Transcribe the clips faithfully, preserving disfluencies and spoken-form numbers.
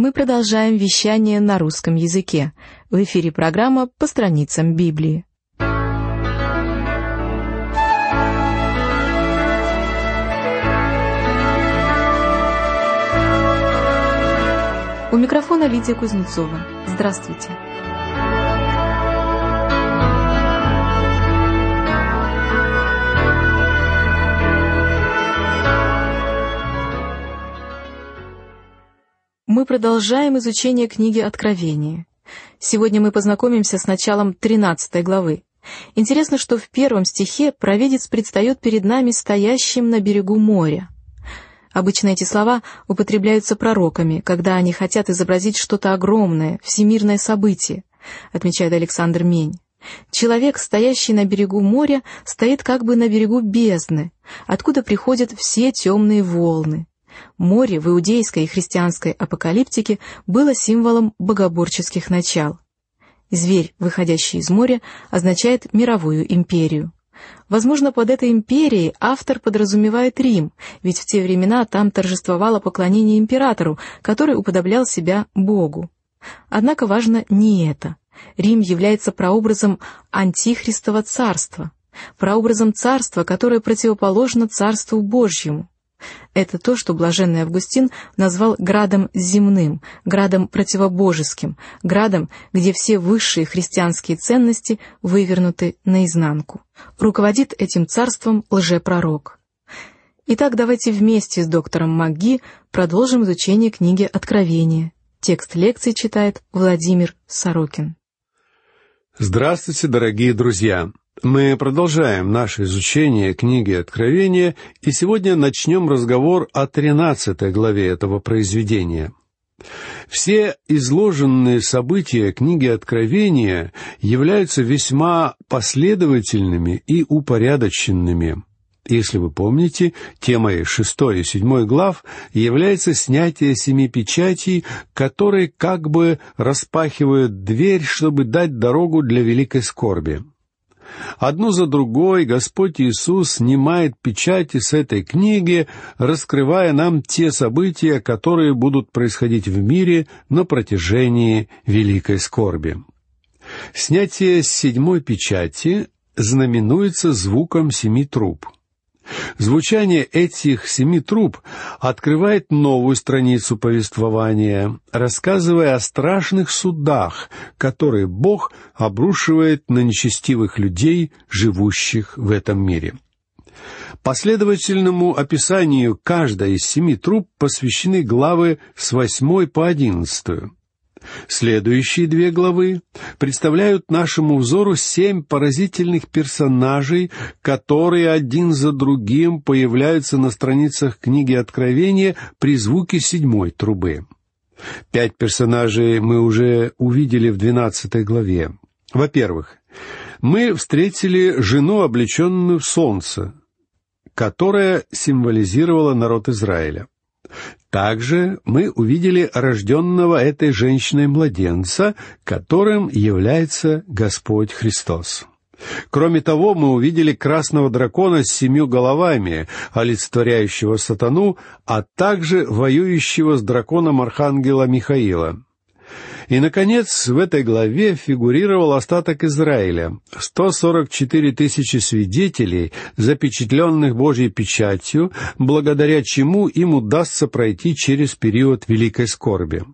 Мы продолжаем вещание на русском языке. В эфире программа «По страницам Библии». У микрофона Лидия Кузнецова. Здравствуйте. Мы продолжаем изучение книги Откровения. Сегодня мы познакомимся с началом тринадцатой главы. Интересно, что в первом стихе провидец предстает перед нами стоящим на берегу моря. Обычно эти слова употребляются пророками, когда они хотят изобразить что-то огромное, всемирное событие, отмечает Александр Мень. Человек, стоящий на берегу моря, стоит как бы на берегу бездны, откуда приходят все темные волны. Море в иудейской и христианской апокалиптике было символом богоборческих начал. Зверь, выходящий из моря, означает мировую империю. Возможно, под этой империей автор подразумевает Рим, ведь в те времена там торжествовало поклонение императору, который уподоблял себя Богу. Однако важно не это. Рим является прообразом антихристова царства, прообразом царства, которое противоположно Царству Божьему. Это то, что блаженный Августин назвал градом земным, градом противобожеским, градом, где все высшие христианские ценности вывернуты наизнанку. Руководит этим царством лжепророк. Итак, давайте вместе с доктором МакГи продолжим изучение книги Откровения. Текст лекции читает Владимир Сорокин. Здравствуйте, дорогие друзья! Мы продолжаем наше изучение книги Откровения, и сегодня начнем разговор о тринадцатой главе этого произведения. Все изложенные события книги Откровения являются весьма последовательными и упорядоченными. Если вы помните, темой шестой и седьмой глав является снятие семи печатей, которые как бы распахивают дверь, чтобы дать дорогу для великой скорби. Одну за другой Господь Иисус снимает печати с этой книги, раскрывая нам те события, которые будут происходить в мире на протяжении великой скорби. Снятие седьмой печати знаменуется звуком семи труб. Звучание этих семи труб открывает новую страницу повествования, рассказывая о страшных судах, которые Бог обрушивает на нечестивых людей, живущих в этом мире. Последовательному описанию каждой из семи труб посвящены главы с восьмой по одиннадцатую. Следующие две главы представляют нашему взору семь поразительных персонажей, которые один за другим появляются на страницах книги Откровения при звуке седьмой трубы. Пять персонажей мы уже увидели в двенадцатой главе. Во-первых, мы встретили жену, облеченную в солнце, которая символизировала народ Израиля. Также мы увидели рожденного этой женщиной младенца, которым является Господь Христос. Кроме того, мы увидели красного дракона с семью головами, олицетворяющего сатану, а также воюющего с драконом архангела Михаила. И, наконец, в этой главе фигурировал остаток Израиля, сто сорок четыре тысячи свидетелей, запечатленных Божьей печатью, благодаря чему им удастся пройти через период великой скорби.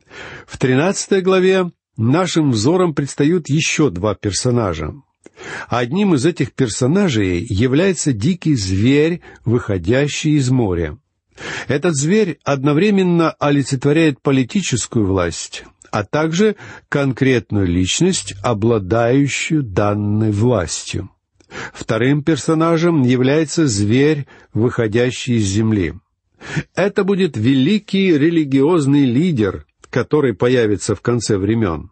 В тринадцатой главе нашим взором предстают еще два персонажа. Одним из этих персонажей является дикий зверь, выходящий из моря. Этот зверь одновременно олицетворяет политическую власть, а также конкретную личность, обладающую данной властью. Вторым персонажем является зверь, выходящий из земли. Это будет великий религиозный лидер, который появится в конце времен.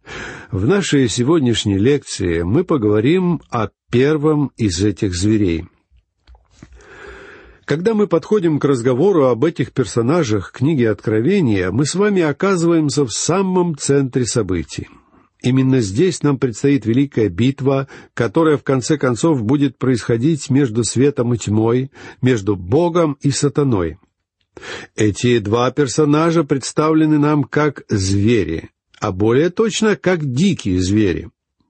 В нашей сегодняшней лекции мы поговорим о первом из этих зверей. Когда мы подходим к разговору об этих персонажах книги Откровения, мы с вами оказываемся в самом центре событий. Именно здесь нам предстоит великая битва, которая в конце концов будет происходить между светом и тьмой, между Богом и сатаной. Эти два персонажа представлены нам как звери, а более точно, как дикие звери.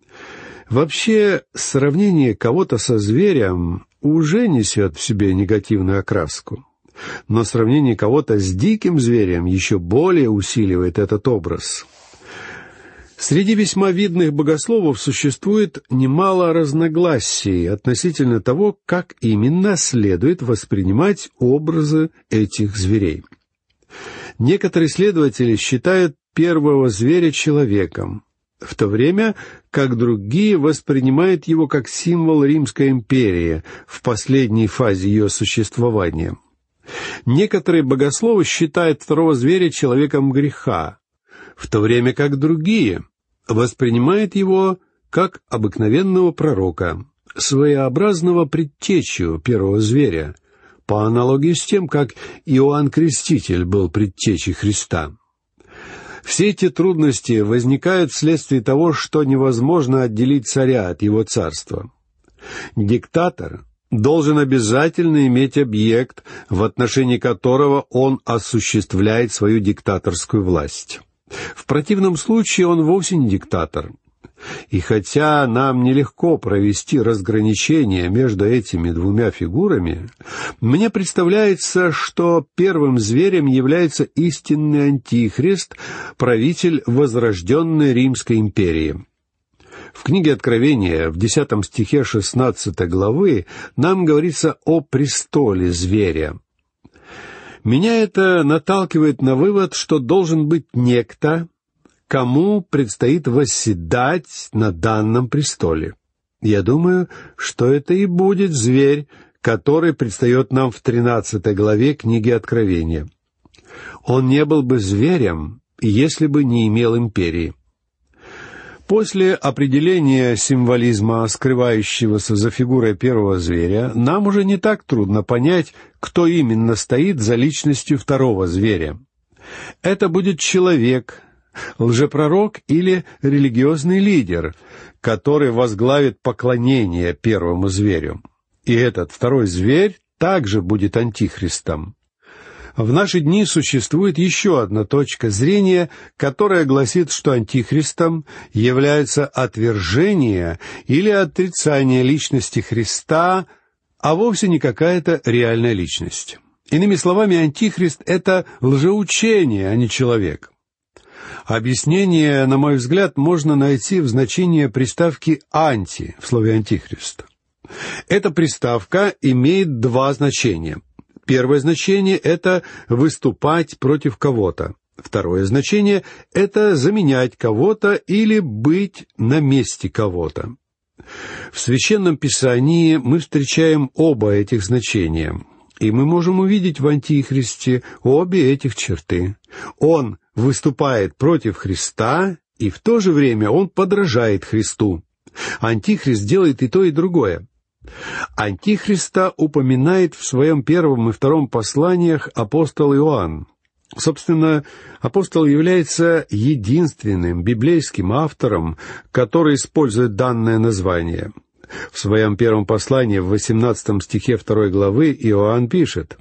Вообще, сравнение кого-то со зверем уже несет в себе негативную окраску. Но сравнение кого-то с диким зверем еще более усиливает этот образ. Среди весьма видных богословов существует немало разногласий относительно того, как именно следует воспринимать образы этих зверей. Некоторые исследователи считают первого зверя человеком, в то время как другие воспринимают его как символ Римской империи в последней фазе ее существования. Некоторые богословы считают второго зверя человеком греха, в то время как другие воспринимают его как обыкновенного пророка, своеобразного предтечу первого зверя, по аналогии с тем, как Иоанн Креститель был предтечей Христа. Все эти трудности возникают вследствие того, что невозможно отделить царя от его царства. Диктатор должен обязательно иметь объект, в отношении которого он осуществляет свою диктаторскую власть. В противном случае он вовсе не диктатор. И хотя нам нелегко провести разграничение между этими двумя фигурами, мне представляется, что первым зверем является истинный антихрист, правитель возрожденной Римской империи. В книге Откровения, в десятом стихе шестнадцатой главы, нам говорится о престоле зверя. Меня это наталкивает на вывод, что должен быть некто, кому предстоит восседать на данном престоле. Я думаю, что это и будет зверь, который предстает нам в тринадцатой главе книги Откровения. Он не был бы зверем, если бы не имел империи. После определения символизма, скрывающегося за фигурой первого зверя, нам уже не так трудно понять, кто именно стоит за личностью второго зверя. Это будет человек, лжепророк или религиозный лидер, который возглавит поклонение первому зверю. И этот второй зверь также будет антихристом. В наши дни существует еще одна точка зрения, которая гласит, что антихристом является отвержение или отрицание личности Христа, а вовсе не какая-то реальная личность. Иными словами, антихрист — это лжеучение, а не человек. Объяснение, на мой взгляд, можно найти в значении приставки «анти» в слове «антихрист». Эта приставка имеет два значения. Первое значение — это выступать против кого-то. Второе значение — это заменять кого-то или быть на месте кого-то. В Священном Писании мы встречаем оба этих значения, и мы можем увидеть в Антихристе обе этих черты. Он выступает против Христа, и в то же время он подражает Христу. Антихрист делает и то, и другое. Антихриста упоминает в своем первом и втором посланиях апостол Иоанн. Собственно, апостол является единственным библейским автором, который использует данное название. В своем первом послании, в восемнадцатом стихе второй главы, Иоанн пишет: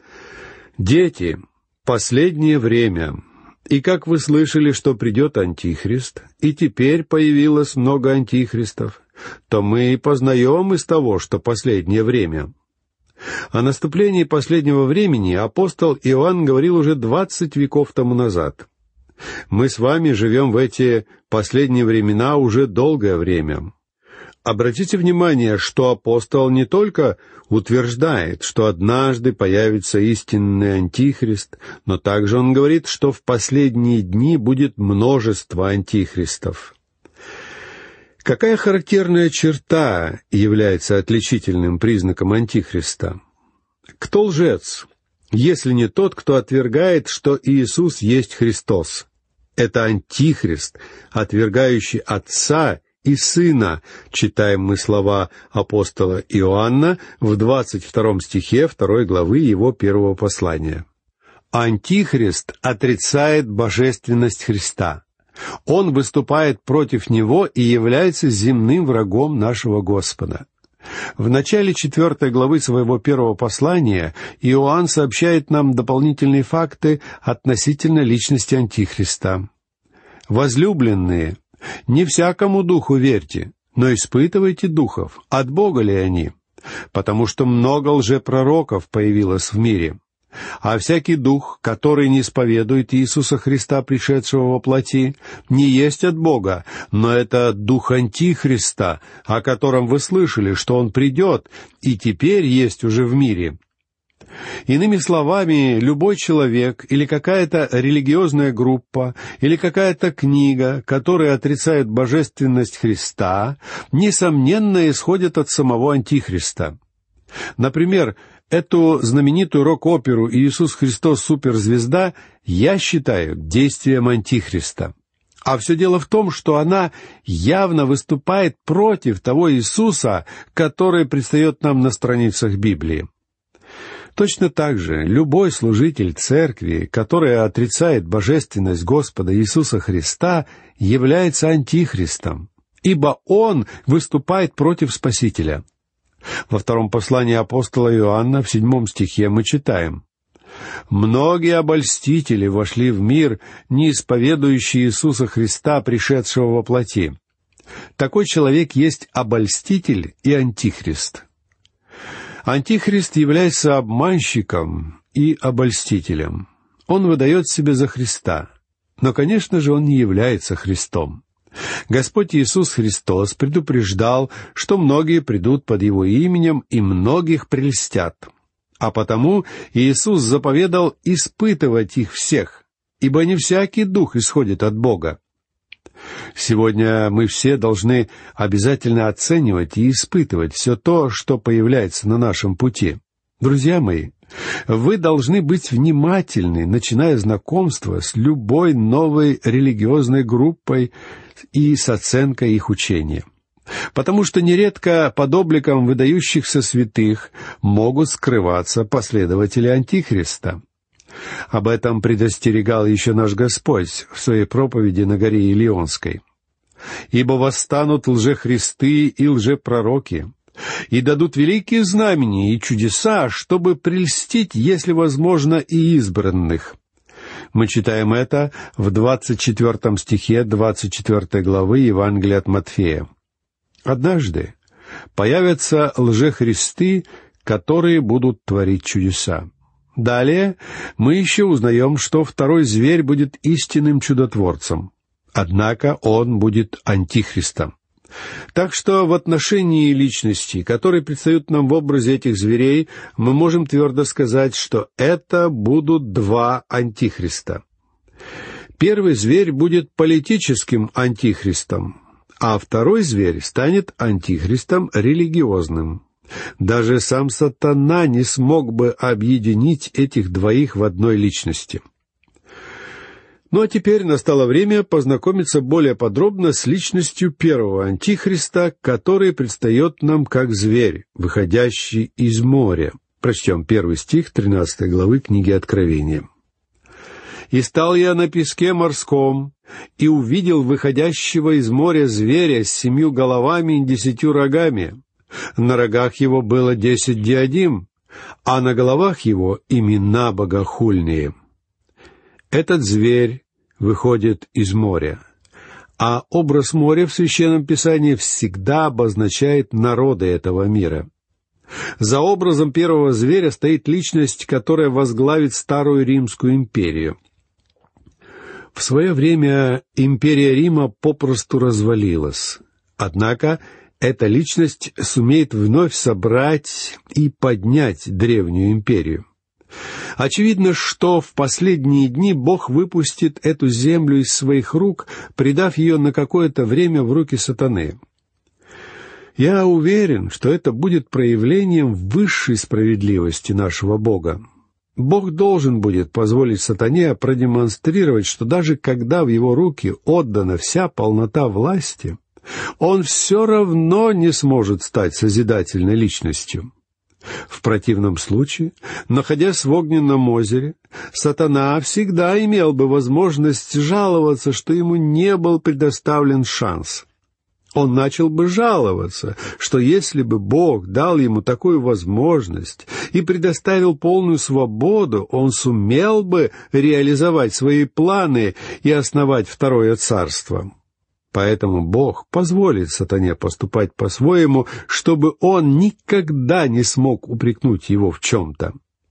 «Дети, последнее время, и как вы слышали, что придет Антихрист, и теперь появилось много антихристов, то мы и познаем из того, что последнее время». О наступлении последнего времени апостол Иоанн говорил уже двадцать веков тому назад. Мы с вами живем в эти последние времена уже долгое время. Обратите внимание, что апостол не только утверждает, что однажды появится истинный антихрист, но также он говорит, что в последние дни будет множество антихристов. Какая характерная черта является отличительным признаком антихриста? Кто лжец, если не тот, кто отвергает, что Иисус есть Христос? Это антихрист, отвергающий Отца и Сына, читаем мы слова апостола Иоанна в двадцать втором стихе второй главы его первого послания. Антихрист отрицает божественность Христа. Он выступает против Него и является земным врагом нашего Господа. В начале четвертой главы своего первого послания Иоанн сообщает нам дополнительные факты относительно личности Антихриста. «Возлюбленные, не всякому духу верьте, но испытывайте духов, от Бога ли они, потому что много лжепророков появилось в мире. А всякий дух, который не исповедует Иисуса Христа, пришедшего во плоти, не есть от Бога, но это дух Антихриста, о котором вы слышали, что он придет и теперь есть уже в мире». Иными словами, любой человек или какая-то религиозная группа или какая-то книга, которая отрицает божественность Христа, несомненно исходит от самого Антихриста. Например, эту знаменитую рок-оперу «Иисус Христос суперзвезда» я считаю действием Антихриста. А все дело в том, что она явно выступает против того Иисуса, который предстает нам на страницах Библии. Точно так же любой служитель церкви, который отрицает божественность Господа Иисуса Христа, является антихристом, ибо он выступает против Спасителя. Во втором послании апостола Иоанна, в седьмом стихе, мы читаем: «Многие обольстители вошли в мир, не исповедующие Иисуса Христа, пришедшего во плоти». Такой человек есть обольститель и антихрист. Антихрист является обманщиком и обольстителем. Он выдает себя за Христа, но, конечно же, он не является Христом. Господь Иисус Христос предупреждал, что многие придут под Его именем и многих прельстят. А потому Иисус заповедал испытывать их всех, ибо не всякий дух исходит от Бога. Сегодня мы все должны обязательно оценивать и испытывать все то, что появляется на нашем пути. Друзья мои, вы должны быть внимательны, начиная знакомство с любой новой религиозной группой и с оценкой их учения. Потому что нередко под обликом выдающихся святых могут скрываться последователи Антихриста. Об этом предостерегал еще наш Господь в своей проповеди на горе Илионской. «Ибо восстанут лжехристы и лжепророки, и дадут великие знамения и чудеса, чтобы прельстить, если возможно, и избранных». Мы читаем это в двадцать четвертом стихе двадцать четвёртой главы Евангелия от Матфея. «Однажды появятся лжехристы, которые будут творить чудеса». Далее мы еще узнаем, что второй зверь будет истинным чудотворцем, однако он будет антихристом. Так что в отношении личностей, которые предстают нам в образе этих зверей, мы можем твердо сказать, что это будут два антихриста. Первый зверь будет политическим антихристом, а второй зверь станет антихристом религиозным. Даже сам сатана не смог бы объединить этих двоих в одной личности. Ну а теперь настало время познакомиться более подробно с личностью первого антихриста, который предстает нам как зверь, выходящий из моря. Прочтем первый стих тринадцатой главы книги Откровения. «И стал я на песке морском, и увидел выходящего из моря зверя с семью головами и десятью рогами. На рогах его было десять диадим, а на головах его имена богохульные». Этот зверь выходит из моря, а образ моря в Священном Писании всегда обозначает народы этого мира. За образом первого зверя стоит личность, которая возглавит Старую Римскую империю. В свое время империя Рима попросту развалилась, однако эта личность сумеет вновь собрать и поднять древнюю империю. Очевидно, что в последние дни Бог выпустит эту землю из своих рук, предав ее на какое-то время в руки сатаны. Я уверен, что это будет проявлением высшей справедливости нашего Бога. Бог должен будет позволить сатане продемонстрировать, что даже когда в его руки отдана вся полнота власти, он все равно не сможет стать созидательной личностью. В противном случае, находясь в огненном озере, сатана всегда имел бы возможность жаловаться, что ему не был предоставлен шанс. Он начал бы жаловаться, что если бы Бог дал ему такую возможность и предоставил полную свободу, он сумел бы реализовать свои планы и основать второе царство. Поэтому Бог позволит сатане поступать по-своему, чтобы он никогда не смог упрекнуть его в чем-то.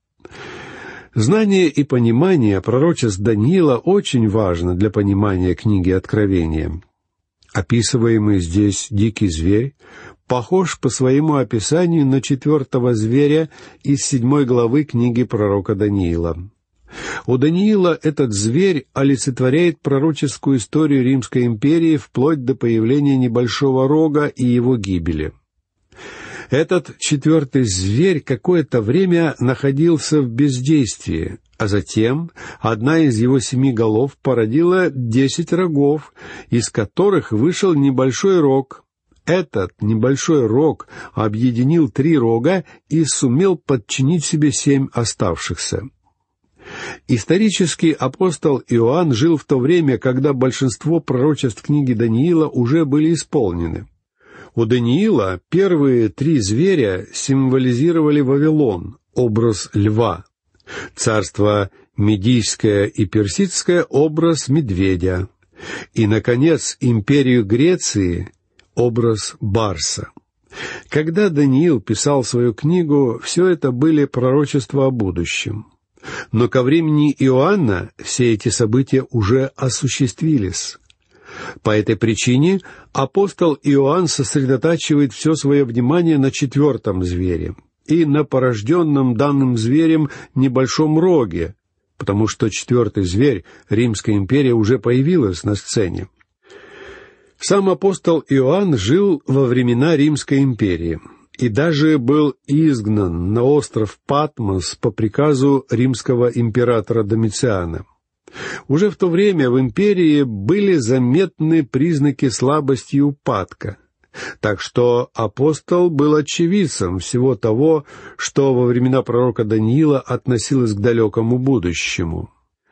Знание и понимание пророчеств Даниила очень важно для понимания книги Откровения. Описываемый здесь дикий зверь похож по своему описанию на четвертого зверя из седьмой главы книги пророка Даниила. У Даниила этот зверь олицетворяет пророческую историю Римской империи вплоть до появления небольшого рога и его гибели. Этот четвертый зверь какое-то время находился в бездействии, а затем одна из его семи голов породила десять рогов, из которых вышел небольшой рог. Этот небольшой рог объединил три рога и сумел подчинить себе семь оставшихся. Исторический апостол Иоанн жил в то время, когда большинство пророчеств книги Даниила уже были исполнены. У Даниила первые три зверя символизировали Вавилон, образ льва, царство Медийское и Персидское, образ медведя, и, наконец, империю Греции, образ барса. Когда Даниил писал свою книгу, все это были пророчества о будущем. Но ко времени Иоанна все эти события уже осуществились. По этой причине апостол Иоанн сосредотачивает все свое внимание на четвертом звере и на порожденном данным зверем небольшом роге, потому что четвертый зверь, Римская империя, уже появилась на сцене. Сам апостол Иоанн жил во времена Римской империи и даже был изгнан на остров Патмос по приказу римского императора Домициана. Уже в то время в империи были заметны признаки слабости и упадка, так что апостол был очевидцем всего того, что во времена пророка Даниила относилось к далекому будущему.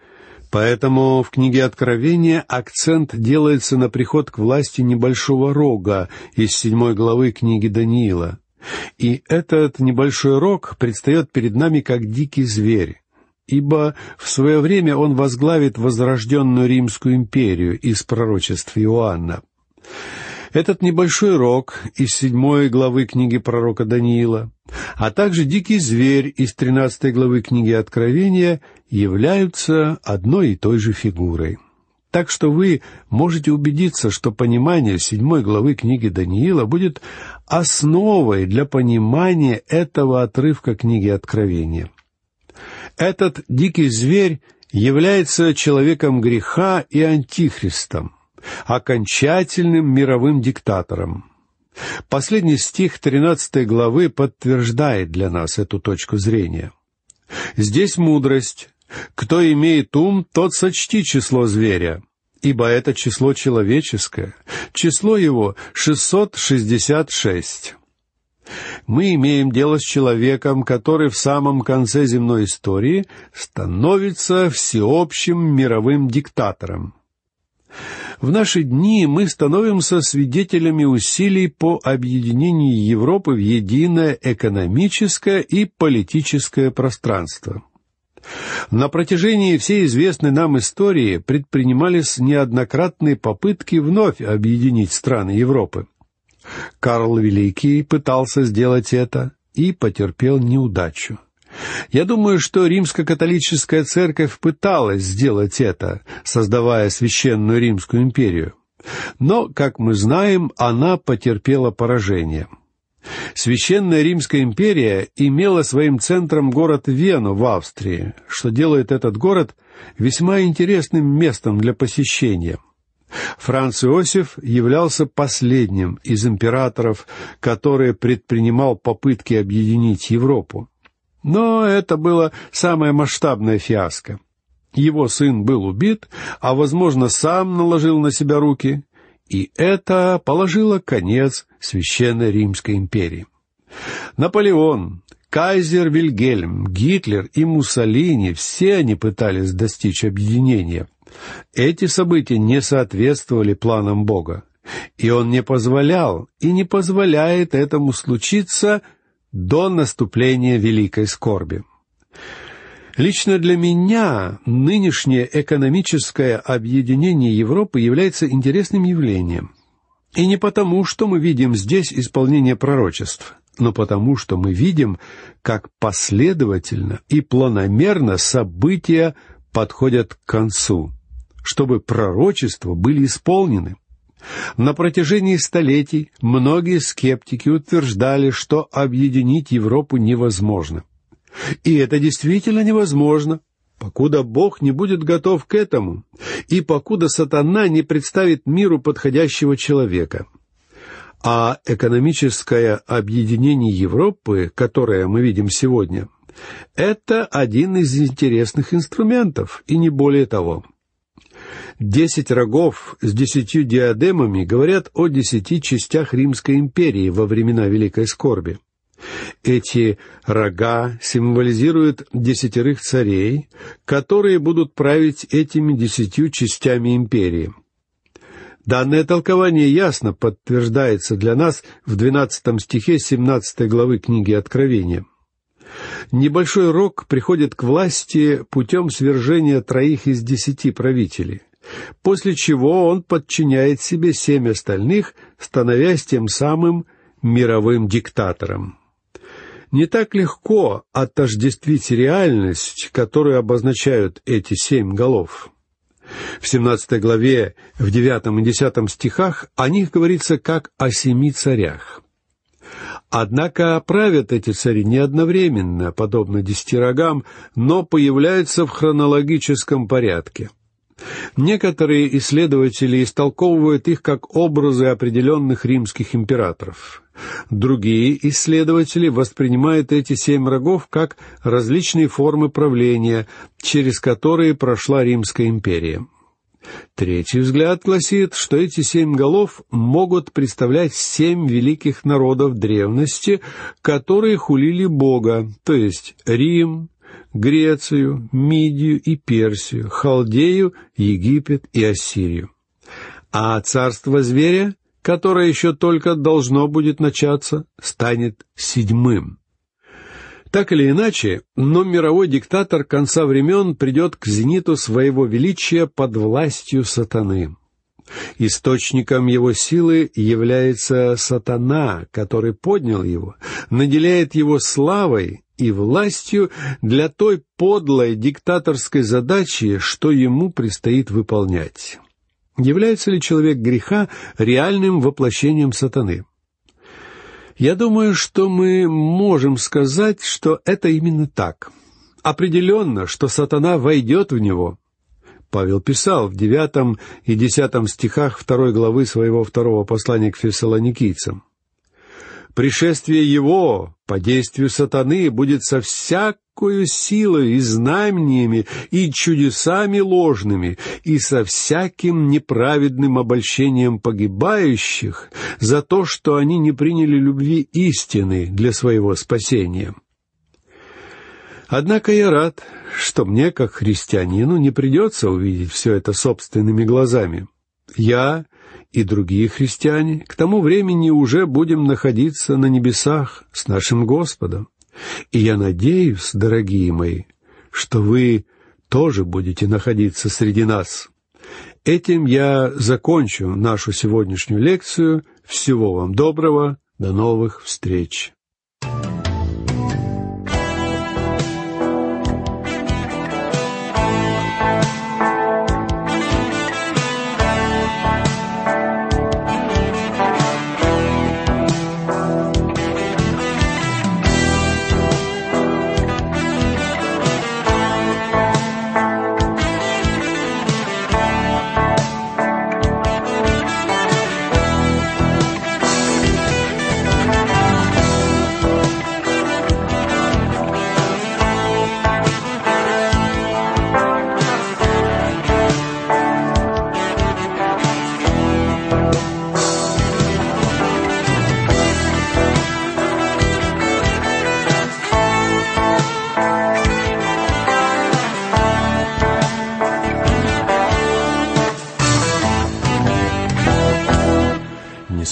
Поэтому в книге Откровения акцент делается на приход к власти небольшого рога из седьмой главы книги Даниила. И этот небольшой рог предстает перед нами как дикий зверь, ибо в свое время он возглавит возрожденную Римскую империю из пророчеств Иоанна. Этот небольшой рог из седьмой главы книги пророка Даниила, а также дикий зверь из тринадцатой главы книги Откровения являются одной и той же фигурой. Так что вы можете убедиться, что понимание седьмой главы книги Даниила будет основой для понимания этого отрывка книги Откровения. Этот дикий зверь является человеком греха и антихристом, окончательным мировым диктатором. Последний стих тринадцатой главы подтверждает для нас эту точку зрения. Здесь мудрость. Кто имеет ум, тот сочти число зверя, ибо это число человеческое, число его шестьсот шестьдесят шесть. Мы имеем дело с человеком, который в самом конце земной истории становится всеобщим мировым диктатором. В наши дни мы становимся свидетелями усилий по объединению Европы в единое экономическое и политическое пространство. На протяжении всей известной нам истории предпринимались неоднократные попытки вновь объединить страны Европы. Карл Великий пытался сделать это и потерпел неудачу. Я думаю, что римско-католическая церковь пыталась сделать это, создавая Священную Римскую империю. Но, как мы знаем, она потерпела поражение. Священная Римская империя имела своим центром город Вену в Австрии, что делает этот город весьма интересным местом для посещения. Франц Иосиф являлся последним из императоров, который предпринимал попытки объединить Европу. Но это было самое масштабное фиаско. Его сын был убит, а, возможно, сам наложил на себя руки, и это положило конец Священной Римской империи. Наполеон, кайзер Вильгельм, Гитлер и Муссолини — все они пытались достичь объединения. Эти события не соответствовали планам Бога, и Он не позволял и не позволяет этому случиться до наступления великой скорби. Лично для меня нынешнее экономическое объединение Европы является интересным явлением. И не потому, что мы видим здесь исполнение пророчеств, но потому, что мы видим, как последовательно и планомерно события подходят к концу, чтобы пророчества были исполнены. На протяжении столетий многие скептики утверждали, что объединить Европу невозможно. И это действительно невозможно, покуда Бог не будет готов к этому, и покуда сатана не представит миру подходящего человека. А экономическое объединение Европы, которое мы видим сегодня, это один из интересных инструментов, и не более того. Десять рогов с десятью диадемами говорят о десяти частях Римской империи во времена Великой скорби. Эти рога символизируют десятерых царей, которые будут править этими десятью частями империи. Данное толкование ясно подтверждается для нас в двенадцатом стихе семнадцатой главы книги Откровения. Небольшой рог приходит к власти путем свержения троих из десяти правителей, после чего он подчиняет себе семь остальных, становясь тем самым мировым диктатором. Не так легко отождествить реальность, которую обозначают эти семь голов. В семнадцатой главе, в девятом и десятом стихах о них говорится как о семи царях. Однако правят эти цари не одновременно, подобно десяти рогам, но появляются в хронологическом порядке. Некоторые исследователи истолковывают их как образы определенных римских императоров. Другие исследователи воспринимают эти семь рогов как различные формы правления, через которые прошла Римская империя. Третий взгляд гласит, что эти семь голов могут представлять семь великих народов древности, которые хулили Бога, то есть Рим, Грецию, Мидию и Персию, Халдею, Египет и Ассирию. А царство зверя, которое еще только должно будет начаться, станет седьмым. Так или иначе, но мировой диктатор конца времен придет к зениту своего величия под властью сатаны. Источником его силы является сатана, который поднял его, наделяет его славой и властью для той подлой диктаторской задачи, что ему предстоит выполнять. Является ли человек греха реальным воплощением сатаны? Я думаю, что мы можем сказать, что это именно так. Определенно, что сатана войдет в него. Павел писал в девятом и десятом стихах второй главы своего второго послания к фессалоникийцам: «Пришествие его по действию сатаны будет со всякою силой и знамениями, и чудесами ложными, и со всяким неправедным обольщением погибающих за то, что они не приняли любви истины для своего спасения». Однако я рад, что мне, как христианину, не придется увидеть все это собственными глазами. Я и другие христиане к тому времени уже будем находиться на небесах с нашим Господом. И я надеюсь, дорогие мои, что вы тоже будете находиться среди нас. Этим я закончу нашу сегодняшнюю лекцию. Всего вам доброго, до новых встреч.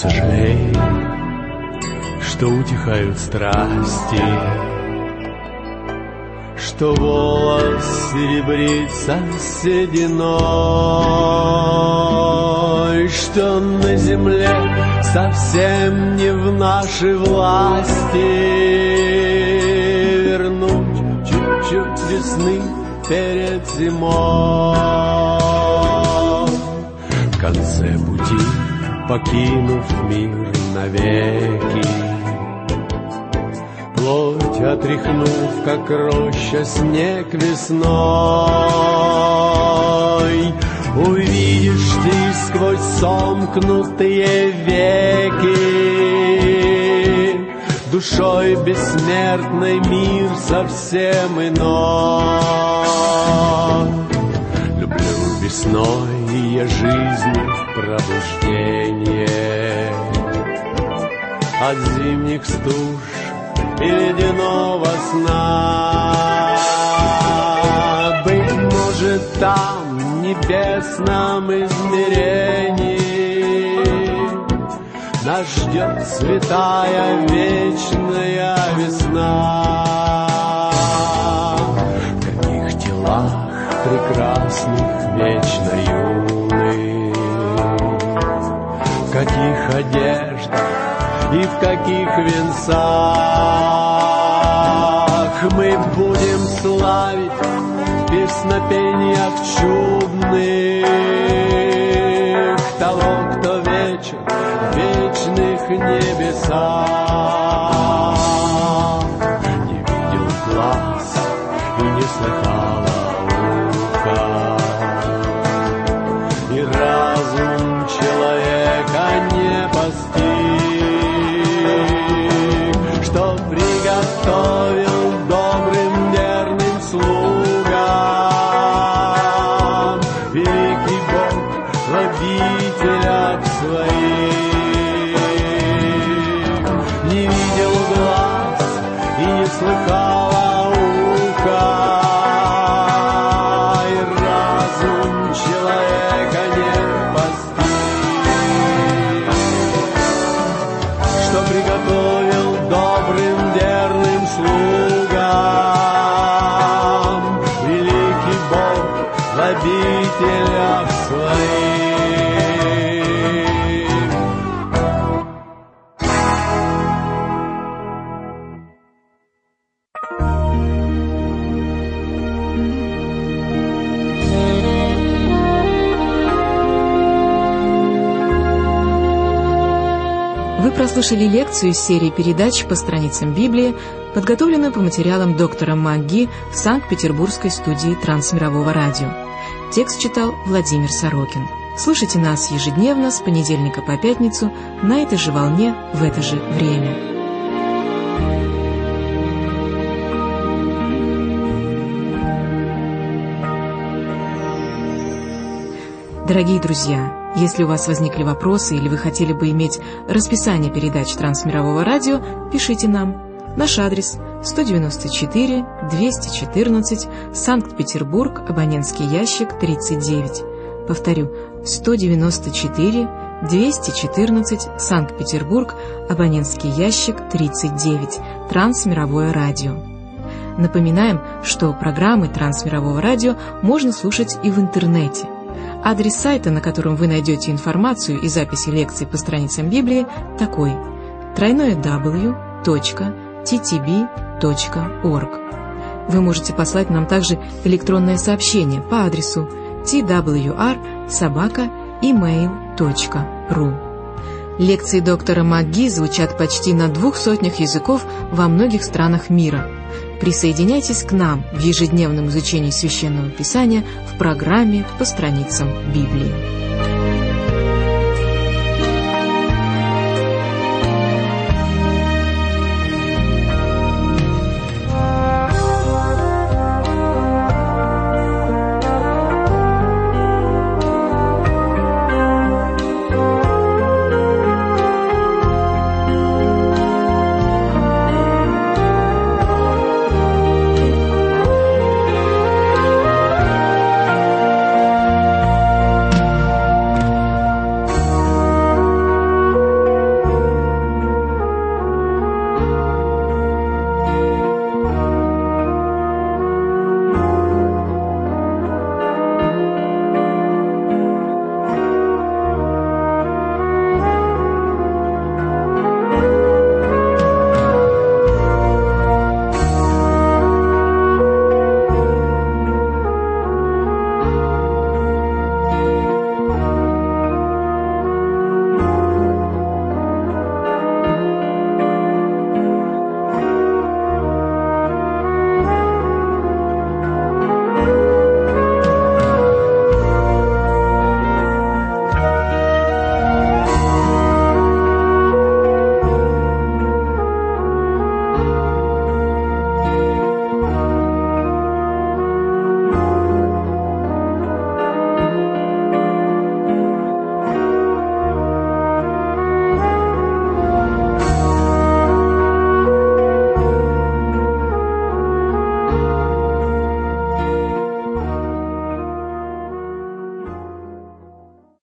сожалею, что утихают страсти, что волос серебрится сединой, что на земле совсем не в нашей власти вернуть чуть-чуть весны перед зимой. В конце пути, покинув мир навеки, плоть отряхнув, как роща, снег весной, увидишь ты сквозь сомкнутые веки душой бессмертный мир совсем иной. Люблю весной я жизни пробуждение от зимних стуж и ледяного сна. Быть может, там, в небесном измерении, нас ждет святая вечная весна. В каких телах прекрасных вечно юных, в каких одеждах и в каких венцах мы будем славить в песнопениях чудных того, кто вечен в вечных небесах. Не видел глаз и не слыхало ухо, и разум человека не постиг, что приготовил добрым верным слугам великий Бог в обителях своих. Не видел глаз и не слыхало ухо, и разум человека не постиг, что приготовил добрым верным слугам великий Бог в обителях своих. Вы прослушали лекцию из серии передач по страницам Библии, подготовленную по материалам доктора МакГи в Санкт-Петербургской студии Трансмирового радио. Текст читал Владимир Сорокин. Слушайте нас ежедневно с понедельника по пятницу на этой же волне в это же время. Дорогие друзья, если у вас возникли вопросы или вы хотели бы иметь расписание передач Трансмирового радио, пишите нам. Наш адрес сто девяносто четыре двести четырнадцать, Санкт-Петербург, абонентский ящик тридцать девять. Повторю, сто девяносто четыре двести четырнадцать, Санкт-Петербург, абонентский ящик тридцать девять, Трансмировое радио. Напоминаем, что программы Трансмирового радио можно слушать и в интернете. Адрес сайта, на котором вы найдете информацию и записи лекций по страницам Библии, такой: дабл-ю дабл-ю дабл-ю точка ти ти би точка орг. Вы можете послать нам также электронное сообщение по адресу ти дабл ю ар собака имейл точка ру. Лекции доктора МакГи звучат почти на двух сотнях языков во многих странах мира. Присоединяйтесь к нам в ежедневном изучении Священного Писания в программе «По страницам Библии».